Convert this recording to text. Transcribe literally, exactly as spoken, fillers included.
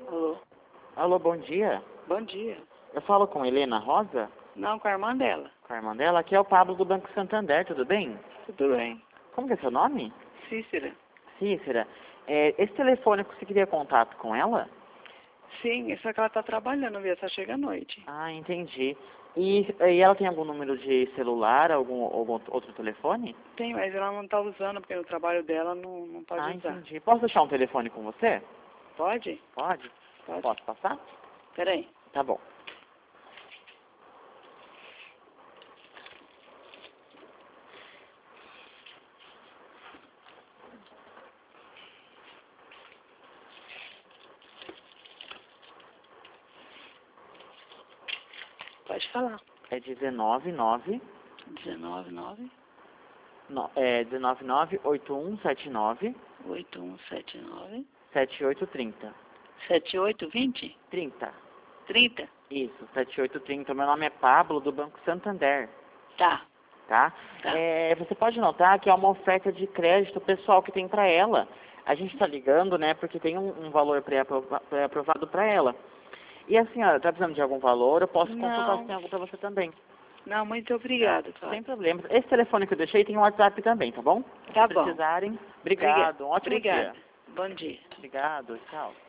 Alô? Alô, bom dia. Bom dia. Eu falo com Helena Rosa, Não, com a irmã dela. com a irmã dela. Aqui é o Pablo do Banco Santander, tudo bem? Tudo bem. Como que é seu nome? Cícera? Cícera. É, esse telefone, você queria contato com ela? Sim, só que ela tá trabalhando, viu? Só chega à noite. Ah, entendi. E, e ela tem algum número de celular, algum, algum outro telefone? Tem, mas ela não tá usando, porque no trabalho dela não, não pode Ah, usar. entendi. Posso deixar um telefone com você? Pode? Pode? Pode. Posso passar? Peraí. Tá bom. Pode falar. É dezenove nove, dezenove nove, no, é dezenove nove, oito um sete nove, oito um sete nove, sete oito três zero. sete oito vinte, trinta. trinta. Isso, sete oito três zero. Meu nome é Pablo, do Banco Santander, Tá. tá? Tá. É, você pode notar que é uma oferta de crédito pessoal que tem para ela. A gente está ligando, né, porque tem um, um valor pré-aprovado para ela. E assim, ó, tá precisando de algum valor, eu posso consultar se Não. tem algo para você também. Não, muito obrigada, Sem Cláudia. problema. Esse telefone que eu deixei tem um WhatsApp também, tá bom? Tá Se bom. precisarem. Obriga- Obrigado, um ótimo Obrigada. dia. Bom dia. Obrigado, tchau.